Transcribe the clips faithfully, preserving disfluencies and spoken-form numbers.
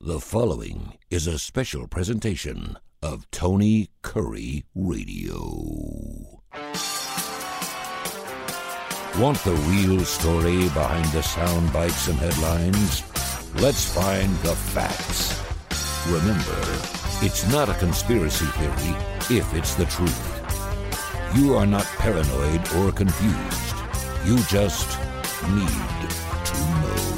The following is a special presentation of Tony Curry Radio. Want the real story behind the sound bites and headlines? Let's find the facts. Remember, it's not a conspiracy theory if it's the truth. You are not paranoid or confused. You just need to know.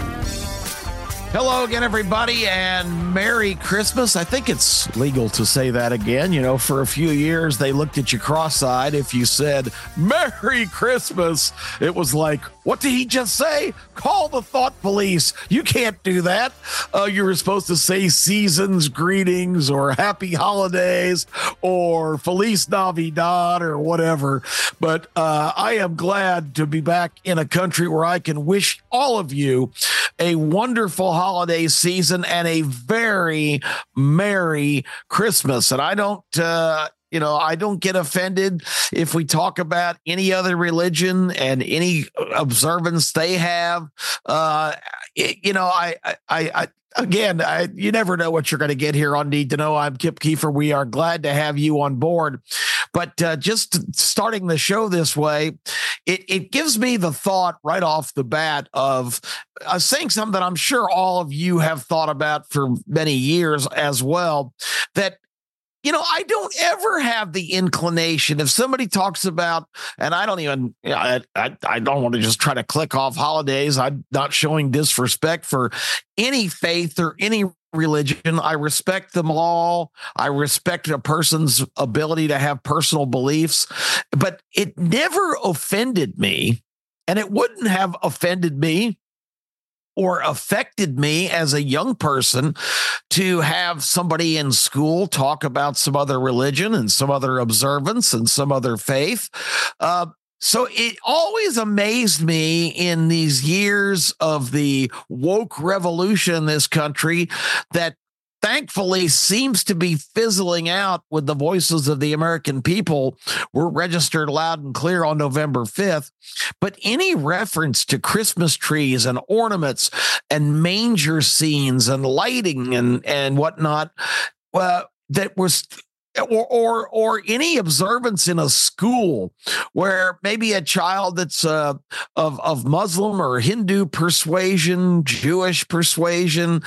Hello again, everybody, and Merry Christmas. I think it's legal to say that again. You know, for a few years, they looked at you cross-eyed if you said, Merry Christmas. It was like, what did he just say? Call the thought police. You can't do that. Uh, you were supposed to say season's greetings or happy holidays or Feliz Navidad or whatever. But uh, I am glad to be back in a country where I can wish all of you a wonderful holiday season and a very Merry Christmas. And I don't, uh, you know, I don't get offended if we talk about any other religion and any observance they have. Uh, it, you know, I, I, I, Again, I, you never know what you're going to get here on Need to Know. I'm Kip Keefer. We are glad to have you on board. But uh, just starting the show this way, it, it gives me the thought right off the bat of uh, saying something that I'm sure all of you have thought about for many years as well, that you know, I don't ever have the inclination if somebody talks about, and I don't even, you know, I, I, I don't want to just try to click off holidays. I'm not showing disrespect for any faith or any religion. I respect them all. I respect a person's ability to have personal beliefs, but it never offended me, and it wouldn't have offended me or affected me as a young person to have somebody in school talk about some other religion and some other observance and some other faith. Uh, so it always amazed me in these years of the woke revolution in this country that thankfully seems to be fizzling out with the voices of the American people were registered loud and clear on November fifth. But any reference to Christmas trees and ornaments and manger scenes and lighting and, and whatnot, uh, that was Or, or or any observance in a school where maybe a child that's uh, of of Muslim or Hindu persuasion, Jewish persuasion,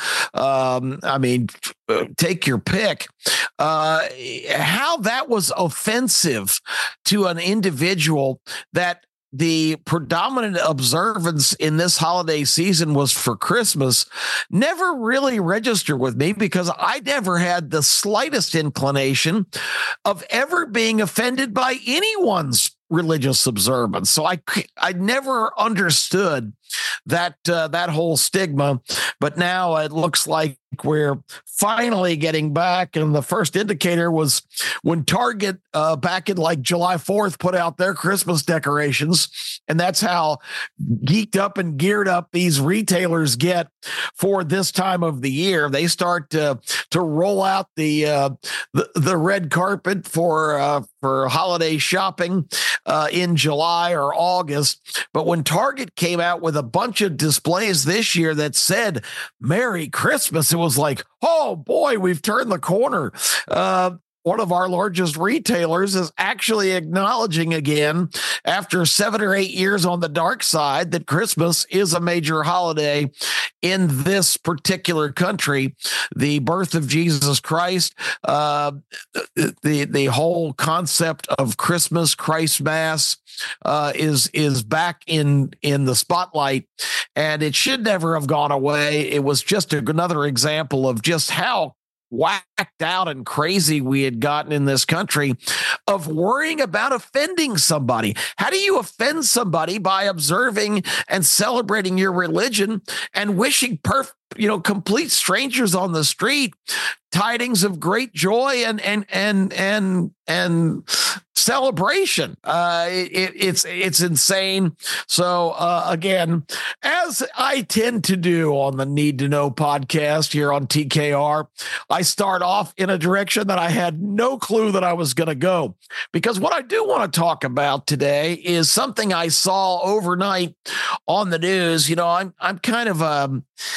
um, I mean, take your pick, uh, how that was offensive to an individual that the predominant observance in this holiday season was for Christmas never really registered with me, because I never had the slightest inclination of ever being offended by anyone's religious observance. So I I never understood that uh, that whole stigma, but now it looks like we're finally getting back. And the first indicator was when Target uh, back in like July fourth put out their Christmas decorations. And that's how geeked up and geared up these retailers get for this time of the year. They start to, to roll out the, uh, the, the red carpet for, uh, for holiday shopping uh, in July or August. But when Target came out with a bunch of displays this year that said Merry Christmas, it was like, oh boy, we've turned the corner. Uh, one of our largest retailers is actually acknowledging again, after seven or eight years on the dark side, that Christmas is a major holiday in this particular country. The birth of Jesus Christ, uh, the, the whole concept of Christmas, Christ Mass, uh, is, is back in, in the spotlight, and it should never have gone away. It was just another example of just how whacked out and crazy we had gotten in this country of worrying about offending somebody. How do you offend somebody by observing and celebrating your religion and wishing perf- you know, complete strangers on the street tidings of great joy and and and and and celebration? Uh, it, it's it's insane. So uh, again, as I tend to do on the Need to Know podcast here on T K R, I start off in a direction that I had no clue that I was going to go, because what I do want to talk about today is something I saw overnight on the news. You know, I'm I'm kind of um.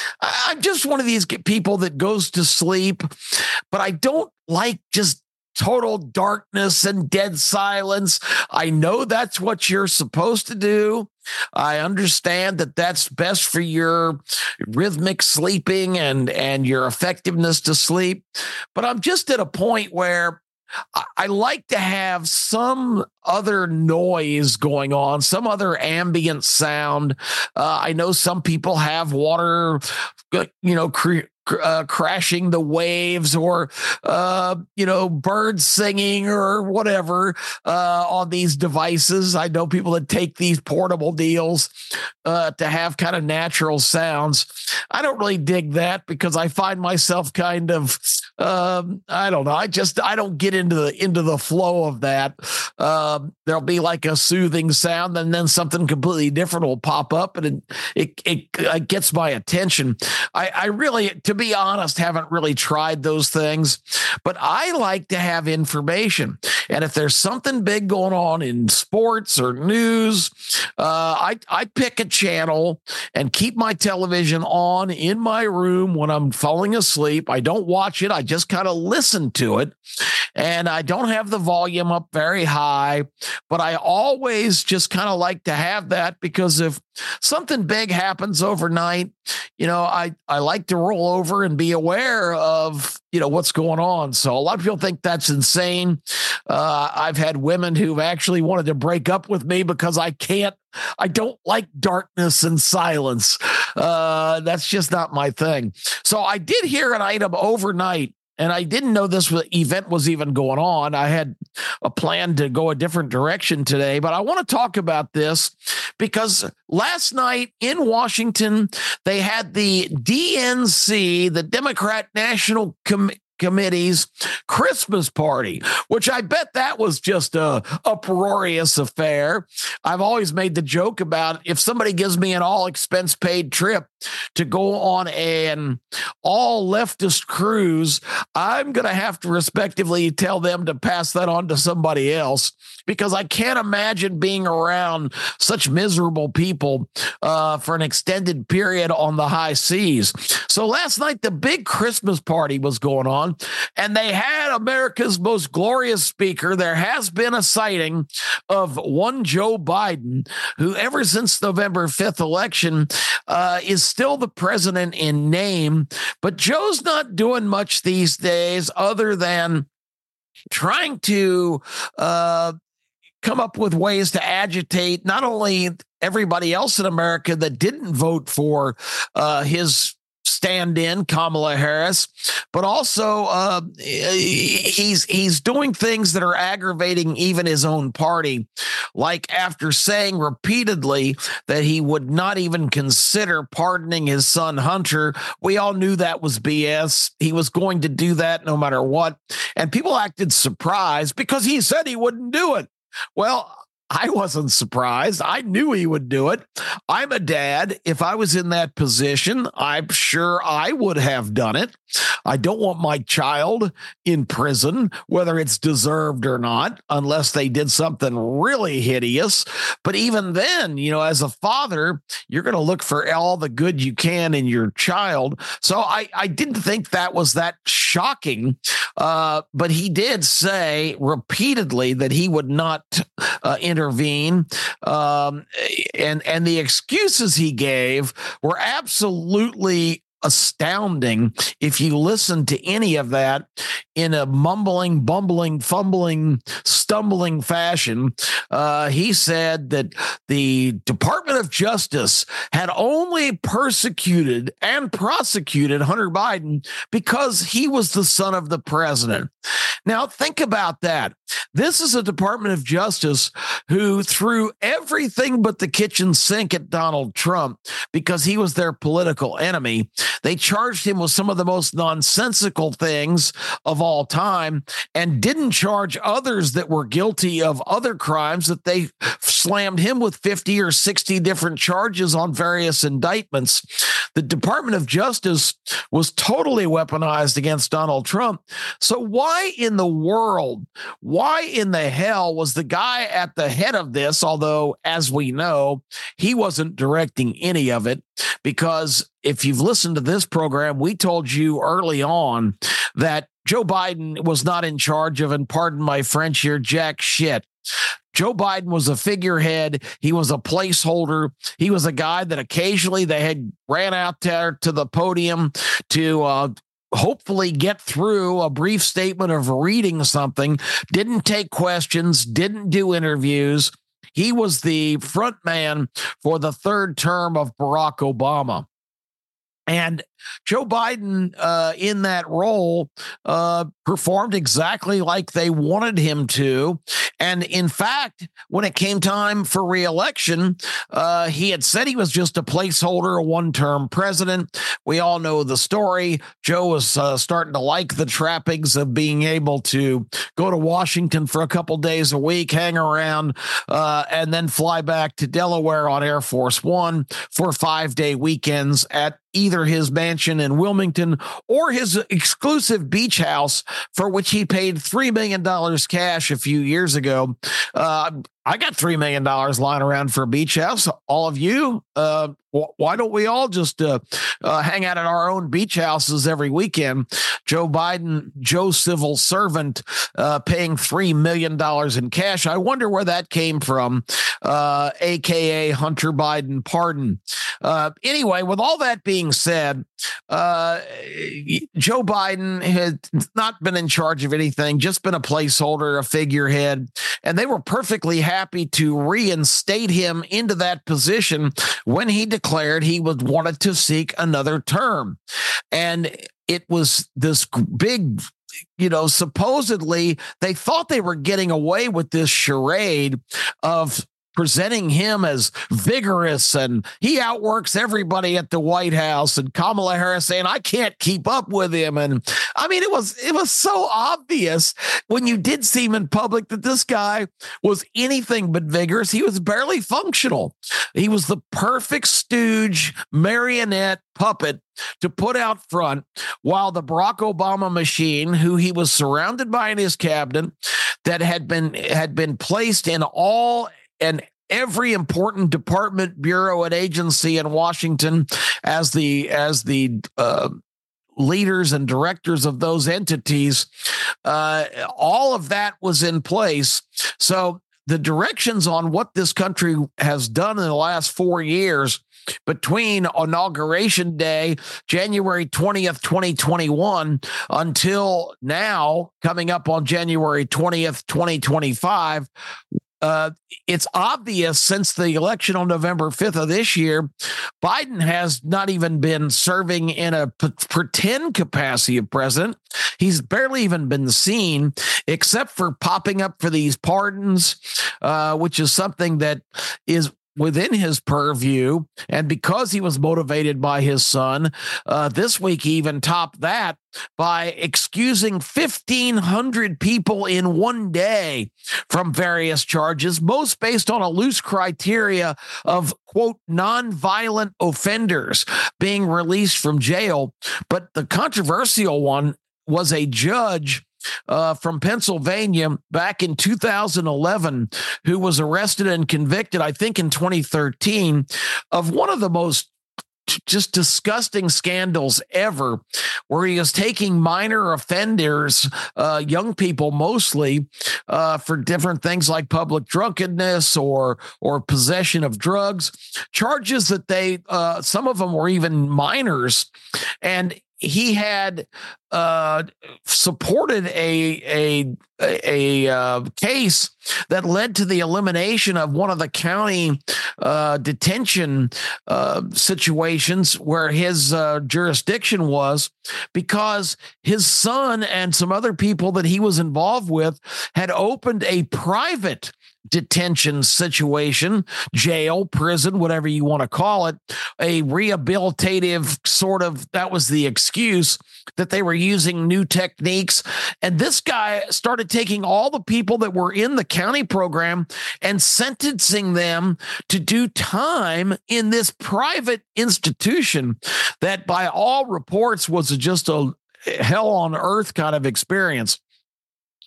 I'm just one of these people that goes to sleep, but I don't like just total darkness and dead silence. I know that's what you're supposed to do. I understand that that's best for your rhythmic sleeping and, and your effectiveness to sleep. But I'm just at a point where I, I like to have some other noise going on, some other ambient sound. Uh, I know some people have water, you know, cre- Uh, crashing the waves, or uh, you know, birds singing or whatever uh, on these devices. I know people that take these portable deals uh, to have kind of natural sounds. I don't really dig that because I find myself kind of um, I don't know. I just I don't get into the into the flow of that. Um, there'll be like a soothing sound, and then something completely different will pop up, and it it, it, it gets my attention. I, I really. To be honest, haven't really tried those things, but I like to have information. And if there's something big going on in sports or news, uh, I, I pick a channel and keep my television on in my room when I'm falling asleep. I don't watch it. I just kind of listen to it. And I don't have the volume up very high, but I always just kind of like to have that because if something big happens overnight, you know, I, I like to roll over and be aware of, you know, what's going on. So a lot of people think that's insane. Uh, I've had women who've actually wanted to break up with me because I can't, I don't like darkness and silence. Uh, that's just not my thing. So I did hear an item overnight, and I didn't know this event was even going on. I had a plan to go a different direction today, but I want to talk about this because last night in Washington, they had the D N C, the Democrat National Committee, Committee's Christmas party, which I bet that was just a uproarious affair. I've always made the joke about if somebody gives me an all expense paid trip to go on an all leftist cruise, I'm going to have to respectively tell them to pass that on to somebody else because I can't imagine being around such miserable people uh, for an extended period on the high seas. So last night, the big Christmas party was going on, and they had America's most glorious speaker. There has been a sighting of one Joe Biden, who ever since November fifth election uh, is still the president in name. But Joe's not doing much these days other than trying to uh, come up with ways to agitate not only everybody else in America that didn't vote for uh, his stand-in Kamala Harris, but also uh, he's he's doing things that are aggravating even his own party, like after saying repeatedly that he would not even consider pardoning his son Hunter. We all knew that was B S. He was going to do that no matter what, and people acted surprised because he said he wouldn't do it. Well, I wasn't surprised. I knew he would do it. I'm a dad. If I was in that position, I'm sure I would have done it. I don't want my child in prison, whether it's deserved or not, unless they did something really hideous. But even then, you know, as a father, you're going to look for all the good you can in your child. So I, I didn't think that was that shocking. Uh, but he did say repeatedly that he would not uh, intervene. Um, and, and the excuses he gave were absolutely astounding. If you listen to any of that in a mumbling, bumbling, fumbling, stumbling fashion, uh, he said that the Department of Justice had only persecuted and prosecuted Hunter Biden because he was the son of the president. Now, think about that. This is a Department of Justice who threw everything but the kitchen sink at Donald Trump because he was their political enemy. They charged him with some of the most nonsensical things of all time and didn't charge others that were guilty of other crimes that they slammed him with fifty or sixty different charges on various indictments. The Department of Justice was totally weaponized against Donald Trump. So why in in the world, why in the hell was the guy at the head of this? Although, as we know, he wasn't directing any of it, because if you've listened to this program, we told you early on that Joe Biden was not in charge of, and pardon my French here, jack shit. Joe Biden was a figurehead. He was a placeholder. He was a guy that occasionally they had ran out there to the podium to uh, hopefully get through a brief statement of reading something, didn't take questions, didn't do interviews. He was the front man for the third term of Barack Obama. And Joe Biden, uh, in that role, uh, performed exactly like they wanted him to. And in fact, when it came time for reelection, uh, he had said he was just a placeholder, a one-term president. We all know the story. Joe was uh, starting to like the trappings of being able to go to Washington for a couple days a week, hang around, uh, and then fly back to Delaware on Air Force One for five-day weekends at either his mansion in Wilmington or his exclusive beach house, for which he paid three million dollars cash a few years ago. Uh, I got three million dollars lying around for a beach house. All of you, uh, wh- why don't we all just uh, uh, hang out at our own beach houses every weekend? Joe Biden, Joe civil servant, uh, paying three million dollars in cash. I wonder where that came from, uh, a k a. Hunter Biden pardon. Uh, anyway, with all that being said, uh, Joe Biden had not been in charge of anything, just been a placeholder, a figurehead, and they were perfectly happy to reinstate him into that position when he declared he would wanted to seek another term. And it was this big, you know, supposedly they thought they were getting away with this charade of presenting him as vigorous and he outworks everybody at the White House, and Kamala Harris saying, I can't keep up with him. And I mean, it was, it was so obvious when you did see him in public that this guy was anything but vigorous. He was barely functional. He was the perfect stooge, marionette puppet to put out front, while the Barack Obama machine, who he was surrounded by in his cabinet, that had been, had been placed in all and every important department, bureau, and agency in Washington as the as the uh, leaders and directors of those entities, uh, all of that was in place. So the directions on what this country has done in the last four years, between Inauguration Day, January twentieth, twenty twenty-one, until now, coming up on January twentieth, twenty twenty-five, Uh, it's obvious since the election on November fifth of this year, Biden has not even been serving in a p- pretend capacity of president. He's barely even been seen, except for popping up for these pardons, uh, which is something that is within his purview. And because he was motivated by his son, uh, this week he even topped that by excusing fifteen hundred people in one day from various charges, most based on a loose criteria of, quote, nonviolent offenders being released from jail. But the controversial one was a judge Uh, from Pennsylvania back in two thousand eleven, who was arrested and convicted, I think in twenty thirteen, of one of the most just disgusting scandals ever, where he was taking minor offenders, uh, young people mostly, uh, for different things like public drunkenness or or possession of drugs, charges that they, uh, some of them were even minors. And he had uh, supported a a a uh, case that led to the elimination of one of the county uh, detention uh, situations where his uh, jurisdiction was, because his son and some other people that he was involved with had opened a private detention situation, jail, prison, whatever you want to call it, a rehabilitative sort of, that was the excuse, that they were using new techniques. And this guy started taking all the people that were in the county program and sentencing them to do time in this private institution that by all reports was just a hell on earth kind of experience.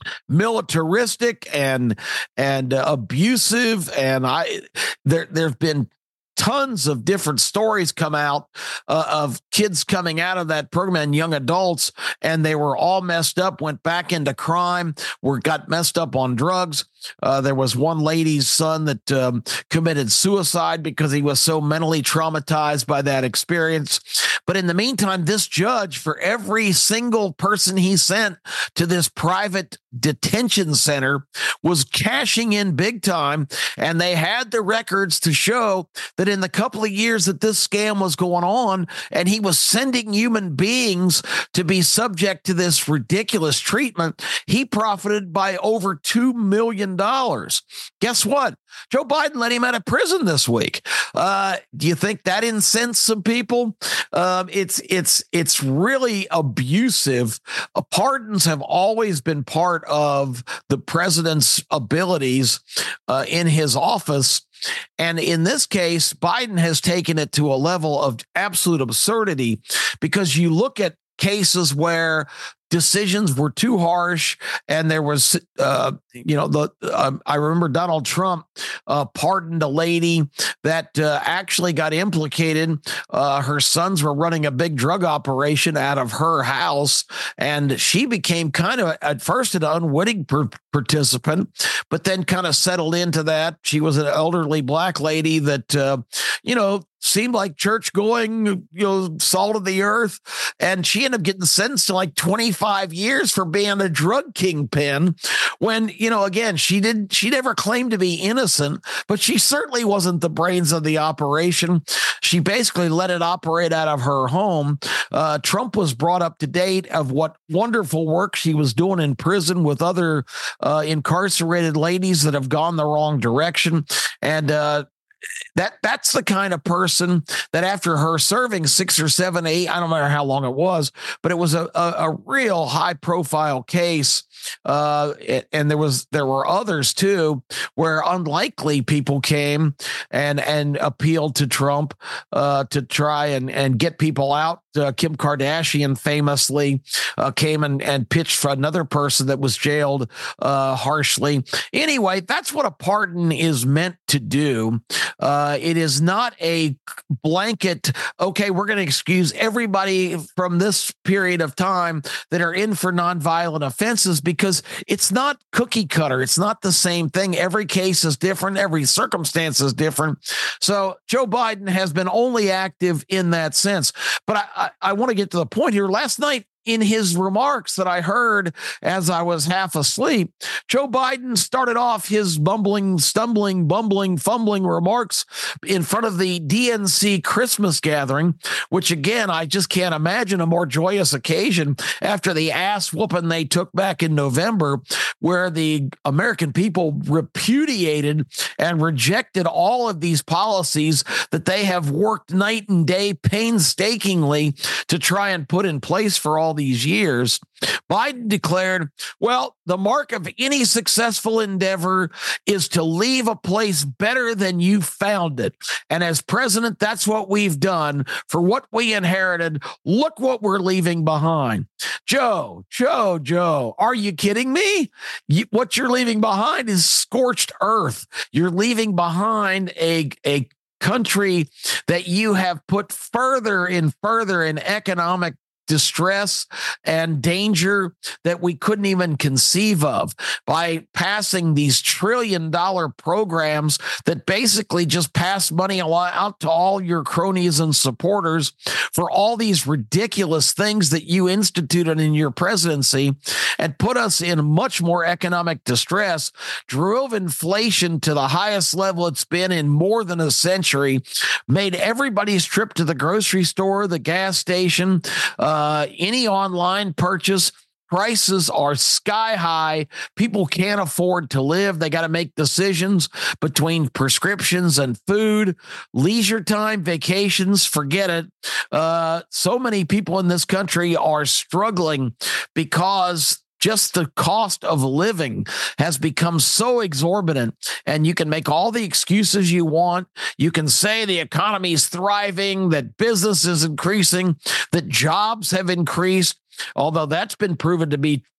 militaristic and and uh, abusive. And I there there have been tons of different stories come out uh, of kids coming out of that program and young adults, and they were all messed up, went back into crime, were got messed up on drugs. Uh, there was one lady's son that um, committed suicide because he was so mentally traumatized by that experience. But in the meantime, this judge, for every single person he sent to this private detention center, was cashing in big time. And they had the records to show that in the couple of years that this scam was going on, and he was sending human beings to be subject to this ridiculous treatment, he profited by over two million dollars. Guess what? Joe Biden let him out of prison this week. Uh, do you think that incensed some people? Um, it's it's it's really abusive. Uh, pardons have always been part of the president's abilities uh, in his office. And in this case, Biden has taken it to a level of absolute absurdity, because you look at cases where decisions were too harsh, and there was, uh, you know, the uh, I remember Donald Trump uh, pardoned a lady that uh, actually got implicated. Uh, her sons were running a big drug operation out of her house, and she became kind of at first an unwitting per- participant, but then kind of settled into that. She was an elderly black lady that, uh, you know, seemed like church going, you know, salt of the earth. And she ended up getting sentenced to like twenty-five years for being a drug kingpin, when, you know, again, she did, she never claimed to be innocent, but she certainly wasn't the brains of the operation. She basically let it operate out of her home. Uh, Trump was brought up to date of what wonderful work she was doing in prison with other uh, incarcerated ladies that have gone the wrong direction. And, uh, That that's the kind of person that after her serving six or seven, eight, I don't matter how long it was, but it was a, a, a real high profile case. Uh, and there was there were others, too, where unlikely people came and and appealed to Trump uh, to try and, and get people out. Uh, Kim Kardashian famously uh, came and, and pitched for another person that was jailed uh, harshly. Anyway, that's what a pardon is meant to do. Uh, it is not a blanket, okay, we're going to excuse everybody from this period of time that are in for nonviolent offenses, because it's not cookie cutter. It's not the same thing. Every case is different. Every circumstance is different. So Joe Biden has been only active in that sense. But I, I, I want to get to the point here. Last night, in his remarks that I heard as I was half asleep, Joe Biden started off his bumbling, stumbling, bumbling, fumbling remarks in front of the D N C Christmas gathering, which, again, I just can't imagine a more joyous occasion after the ass whooping they took back in November, where the American people repudiated and rejected all of these policies that they have worked night and day painstakingly to try and put in place for all these years. Biden declared, well, the mark of any successful endeavor is to leave a place better than you found it. And as president, that's what we've done. For what we inherited, look what we're leaving behind. Joe, Joe, Joe, are you kidding me? You, what you're leaving behind is scorched earth. You're leaving behind a, a country that you have put further and further in economic distress and danger that we couldn't even conceive of by passing these trillion dollar programs that basically just pass money out to all your cronies and supporters for all these ridiculous things that you instituted in your presidency, and put us in much more economic distress, drove inflation to the highest level it's been in more than a century, made everybody's trip to the grocery store, the gas station, uh, Uh, any online purchase, prices are sky high. People can't afford to live. They got to make decisions between prescriptions and food, leisure time, vacations, forget it. Uh, so many people in this country are struggling because just the cost of living has become so exorbitant, and you can make all the excuses you want. You can say the economy is thriving, that business is increasing, that jobs have increased, although that's been proven to be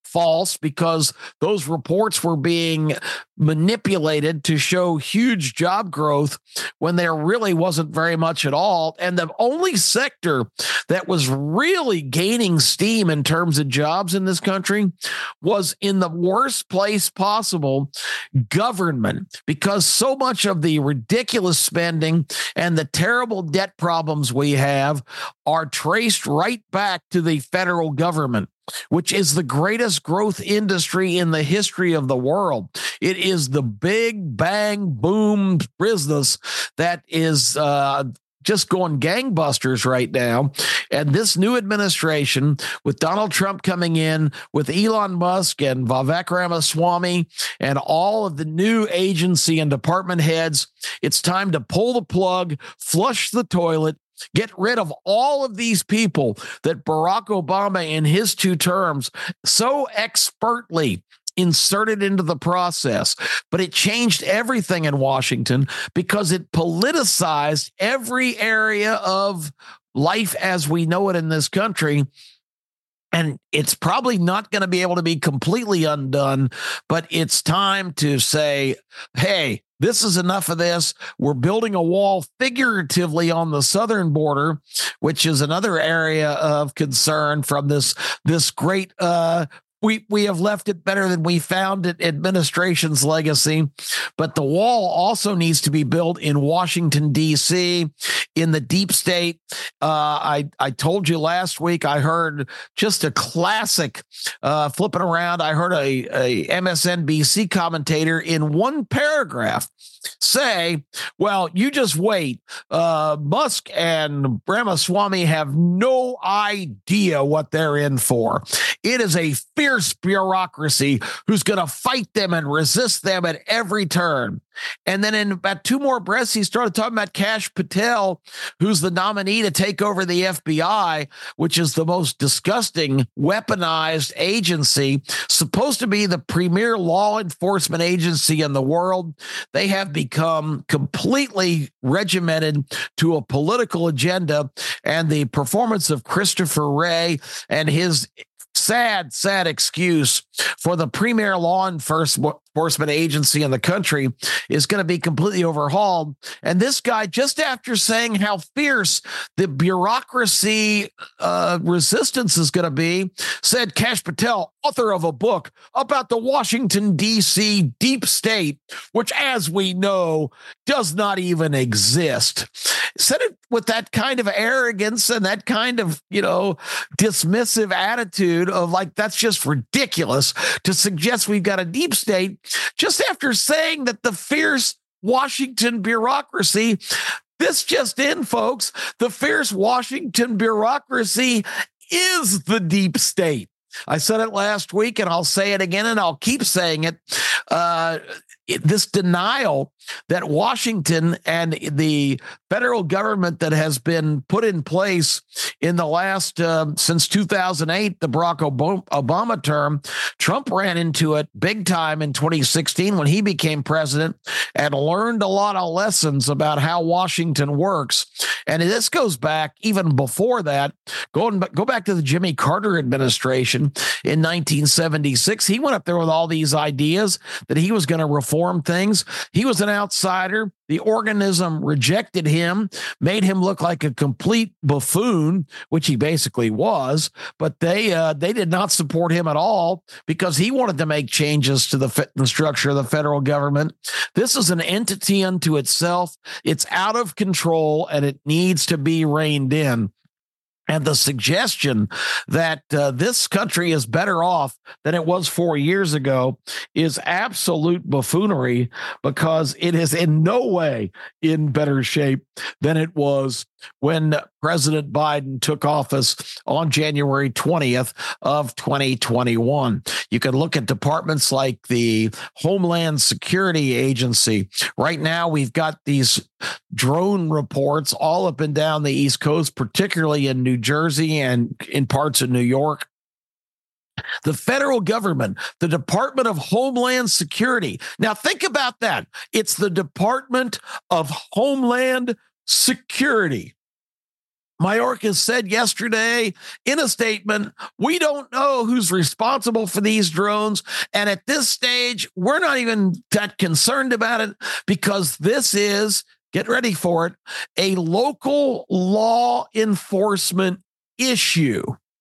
false because those reports were being manipulated to show huge job growth when there really wasn't very much at all. And the only sector that was really gaining steam in terms of jobs in this country was in the worst place possible, government, because so much of the ridiculous spending and the terrible debt problems we have are traced right back to the federal government, which is the greatest growth industry in the history of the world. It is the big bang boom business that is uh, just going gangbusters right now. And this new administration, with Donald Trump coming in, with Elon Musk and Vivek Ramaswamy and all of the new agency and department heads, it's time to pull the plug, flush the toilet, get rid of all of these people that Barack Obama in his two terms so expertly inserted into the process. But it changed everything in Washington because it politicized every area of life as we know it in this country. And it's probably not going to be able to be completely undone, but it's time to say, hey, this is enough of this. We're building a wall figuratively on the southern border, which is another area of concern from this, this great uh, We we have left it better than we found it administration's legacy. But the wall also needs to be built in Washington, D C, in the deep state. Uh, I, I told you last week, I heard just a classic uh, flipping around. I heard a, a M S N B C commentator in one paragraph say, well, you just wait. Uh, Musk and Ramaswamy have no idea what they're in for. It is a fierce bureaucracy who's going to fight them and resist them at every turn. And then in about two more breaths, he started talking about Kash Patel, who's the nominee to take over the F B I, which is the most disgusting, weaponized agency, supposed to be the premier law enforcement agency in the world. They have become completely regimented to a political agenda, and the performance of Christopher Wray and his sad, sad excuse for the premier law enforcement agency in the country is going to be completely overhauled. And this guy, just after saying how fierce the bureaucracy uh, resistance is going to be, said Kash Patel, author of a book about the Washington, D C deep state, which, as we know, does not even exist. Said it with that kind of arrogance and that kind of, you know, dismissive attitude of like, that's just ridiculous to suggest we've got a deep state, just after saying that the fierce Washington bureaucracy, this just in, folks, the fierce Washington bureaucracy is the deep state. I said it last week, and I'll say it again, and I'll keep saying it. Uh, it this denial that Washington and the federal government that has been put in place in the last, uh, since two thousand eight, the Barack Obama term, Trump ran into it big time in twenty sixteen when he became president and learned a lot of lessons about how Washington works. And this goes back even before that. Going go back to the Jimmy Carter administration in nineteen seventy-six. He went up there with all these ideas that he was going to reform things. He was an outsider. The organism rejected him, made him look like a complete buffoon, which he basically was. But they uh, they did not support him at all because he wanted to make changes to the, fe- the structure of the federal government. This is an entity unto itself. It's out of control, and it needs to be reined in. And the suggestion that uh, this country is better off than it was four years ago is absolute buffoonery, because it is in no way in better shape than it was when President Biden took office on January twentieth of twenty twenty-one. You can look at departments like the Homeland Security Agency. Right now, we've got these drone reports all up and down the East Coast, particularly in New Jersey and in parts of New York. The federal government, the Department of Homeland Security. Now, think about that. It's the Department of Homeland Security. Mayorkas said yesterday in a statement, we don't know who's responsible for these drones. And at this stage, we're not even that concerned about it because this is, get ready for it, a local law enforcement issue.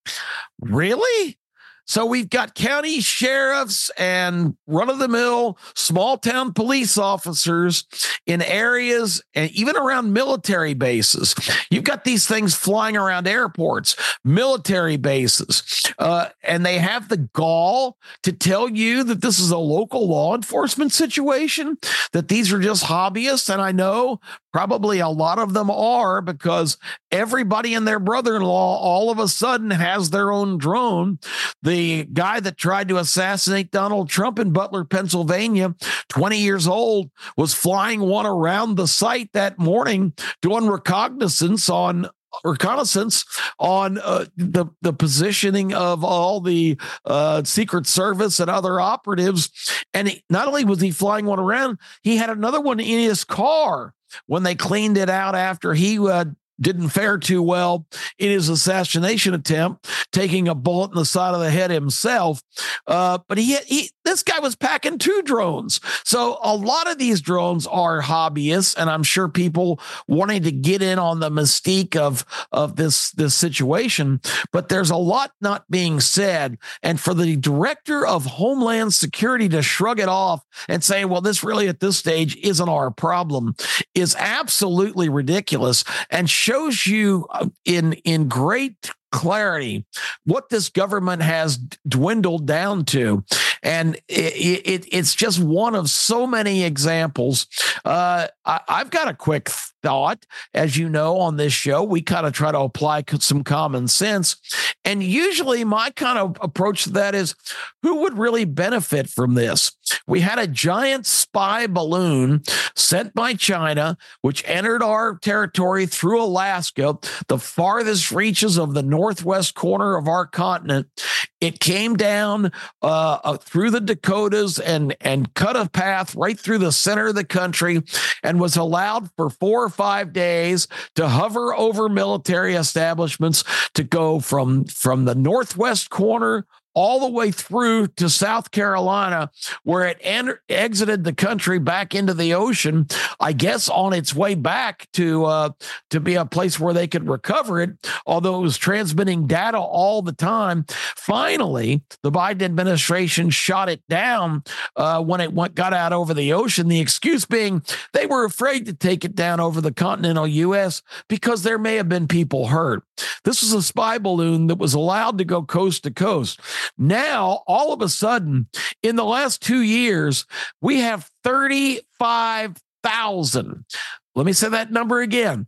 Really? So we've got county sheriffs and run-of-the-mill small-town police officers in areas and even around military bases. You've got these things flying around airports, military bases, uh, and they have the gall to tell you that this is a local law enforcement situation, that these are just hobbyists. And I know probably a lot of them are, because everybody and their brother-in-law all of a sudden has their own drone. The guy that tried to assassinate Donald Trump in Butler, Pennsylvania, twenty years old, was flying one around the site that morning, doing reconnaissance on reconnaissance on uh, the, the positioning of all the uh, Secret Service and other operatives. And he, not only was he flying one around, he had another one in his car when they cleaned it out after he uh, didn't fare too well in his assassination attempt, taking a bullet in the side of the head himself. Uh, but he, he, this guy was packing two drones. So a lot of these drones are hobbyists, and I'm sure people wanting to get in on the mystique of, of this, this situation, but there's a lot not being said. And for the director of Homeland Security to shrug it off and say, well, this really at this stage isn't our problem, is absolutely ridiculous, and shows you in, in great clarity what this government has dwindled down to. And it, it, it's just one of so many examples. Uh, I, I've got a quick thought. As you know, on this show, we kind of try to apply some common sense. And usually my kind of approach to that is, who would really benefit from this? We had a giant spy balloon sent by China, which entered our territory through Alaska, the farthest reaches of the northwest corner of our continent. It came down uh, uh, through the Dakotas and, and cut a path right through the center of the country, and was allowed for four or five days to hover over military establishments, to go from, from the northwest corner all the way through to South Carolina, where it entered, exited the country back into the ocean, I guess on its way back to uh, to be a place where they could recover it, although it was transmitting data all the time. Finally, the Biden administration shot it down uh, when it went, got out over the ocean, the excuse being they were afraid to take it down over the continental U S because there may have been people hurt. This was a spy balloon that was allowed to go coast to coast. Now, all of a sudden, in the last two years, we have thirty-five thousand. Let me say that number again.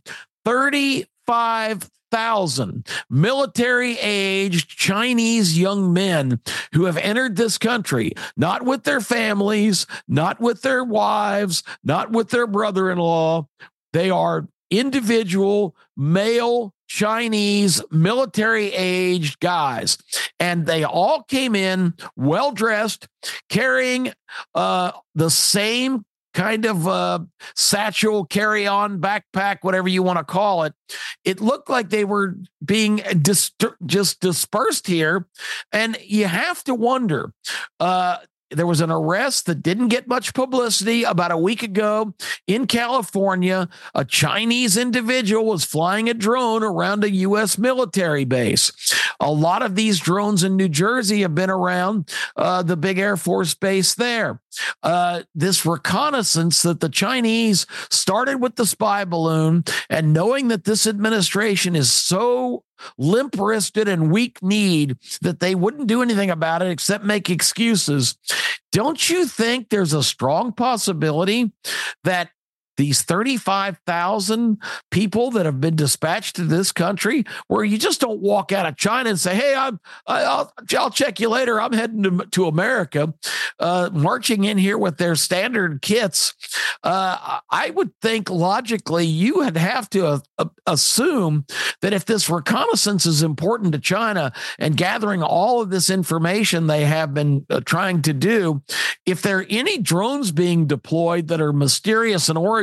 thirty-five thousand military-aged Chinese young men who have entered this country, not with their families, not with their wives, not with their brother-in-law. They are individual male Chinese military-aged guys, and they all came in well-dressed, carrying uh, the same kind of uh, satchel, carry-on, backpack, whatever you want to call it. It looked like they were being dis- just dispersed here, and you have to wonder, uh, there was an arrest that didn't get much publicity about a week ago in California. A Chinese individual was flying a drone around a U S military base. A lot of these drones in New Jersey have been around uh, the big Air Force base there. Uh, this reconnaissance that the Chinese started with the spy balloon, and knowing that this administration is so limp-wristed and weak-kneed that they wouldn't do anything about it except make excuses. Don't you think there's a strong possibility that these thirty-five thousand people that have been dispatched to this country, where you just don't walk out of China and say, hey, I'm, I'll, I'll check you later, I'm heading to, to America, uh, marching in here with their standard kits, uh, I would think logically you would have to uh, uh, assume that if this reconnaissance is important to China and gathering all of this information they have been uh, trying to do, if there are any drones being deployed that are mysterious in origin,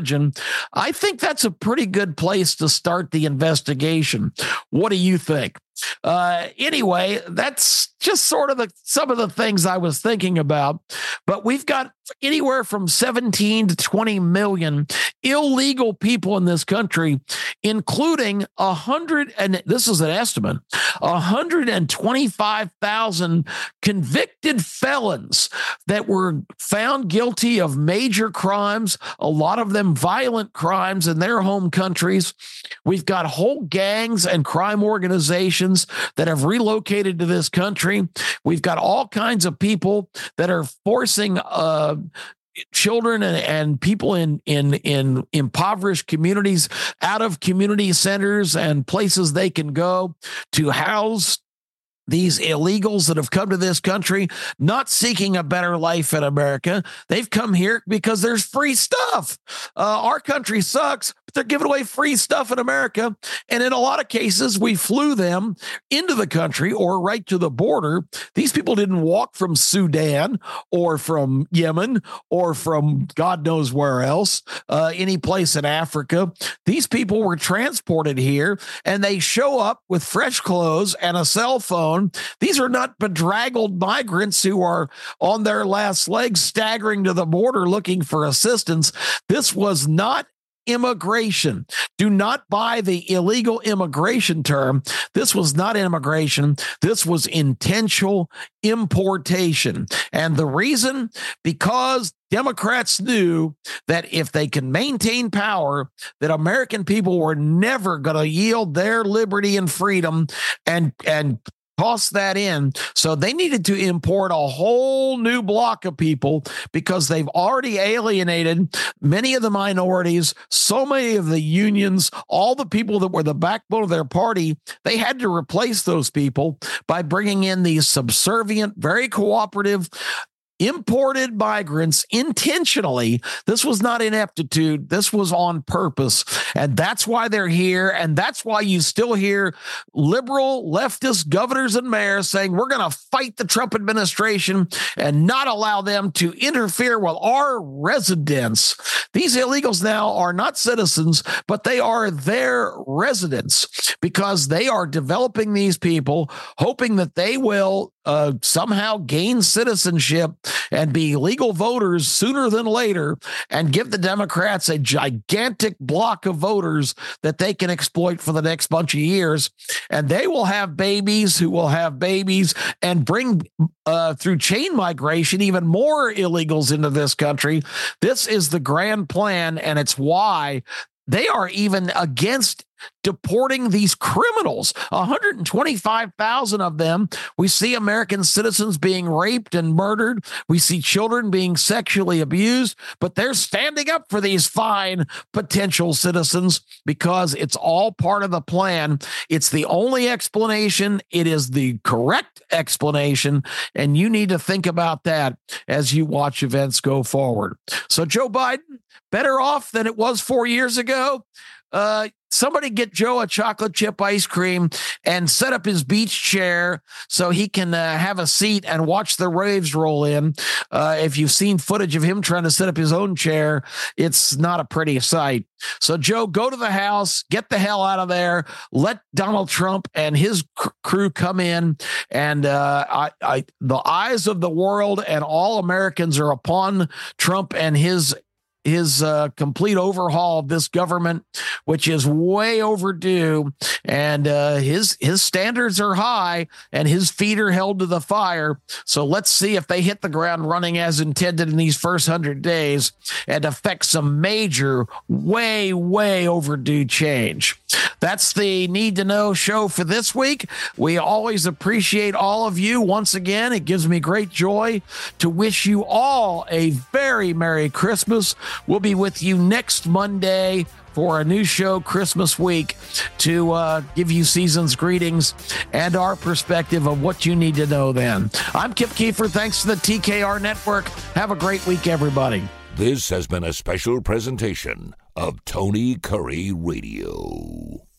origin, I think that's a pretty good place to start the investigation. What do you think? Uh, anyway, that's just sort of the, some of the things I was thinking about. But we've got anywhere from seventeen to twenty million illegal people in this country, including a hundred, and this is an estimate, one hundred twenty-five thousand convicted felons that were found guilty of major crimes, a lot of them violent crimes in their home countries. We've got whole gangs and crime organizations that have relocated to this country. We've got all kinds of people that are forcing uh, children and, and people in, in, in impoverished communities out of community centers and places they can go to house these illegals that have come to this country, not seeking a better life in America. They've come here because there's free stuff. Uh, our country sucks, but they're giving away free stuff in America. And in a lot of cases, we flew them into the country or right to the border. These people didn't walk from Sudan or from Yemen or from God knows where else, uh, any place in Africa. These people were transported here, and they show up with fresh clothes and a cell phone. These are not bedraggled migrants who are on their last legs staggering to the border looking for assistance. This was not immigration. Do not buy the illegal immigration term. This was not immigration. This was intentional importation. And the reason, because Democrats knew that if they can maintain power, that American people were never going to yield their liberty and freedom and, and toss that in. So they needed to import a whole new block of people because they've already alienated many of the minorities, so many of the unions, all the people that were the backbone of their party. They had to replace those people by bringing in these subservient, very cooperative, imported migrants intentionally. This was not ineptitude. This was on purpose. And that's why they're here. And that's why you still hear liberal leftist governors and mayors saying, we're going to fight the Trump administration and not allow them to interfere with our residents. These illegals now are not citizens, but they are their residents because they are developing these people, hoping that they will Uh, somehow gain citizenship and be legal voters sooner than later and give the Democrats a gigantic block of voters that they can exploit for the next bunch of years. And they will have babies who will have babies and bring uh, through chain migration even more illegals into this country. This is the grand plan, and it's why they are even against deporting these criminals. one hundred twenty-five thousand of them. We see American citizens being raped and murdered. We see children being sexually abused, but they're standing up for these fine potential citizens because it's all part of the plan. It's the only explanation. It is the correct explanation, and you need to think about that as you watch events go forward. So Joe Biden, better off than it was four years ago. Uh, somebody get Joe a chocolate chip ice cream and set up his beach chair so he can uh, have a seat and watch the waves roll in. Uh, if you've seen footage of him trying to set up his own chair, it's not a pretty sight. So, Joe, go to the house, get the hell out of there. Let Donald Trump and his cr- crew come in. And uh, I, I, the eyes of the world and all Americans are upon Trump and his his uh, complete overhaul of this government, which is way overdue. And uh, his his standards are high and his feet are held to the fire. So let's see if they hit the ground running as intended in these first hundred days and affect some major, way, way overdue change. That's the Need to Know show for this week. We always appreciate all of you. Once again, it gives me great joy to wish you all a very Merry Christmas. We'll be with you next Monday for a new show, Christmas week, to uh, give you season's greetings and our perspective of what you need to know then. I'm Kip Keefer. Thanks to the T K R Network. Have a great week, everybody. This has been a special presentation of Tony Curry Radio.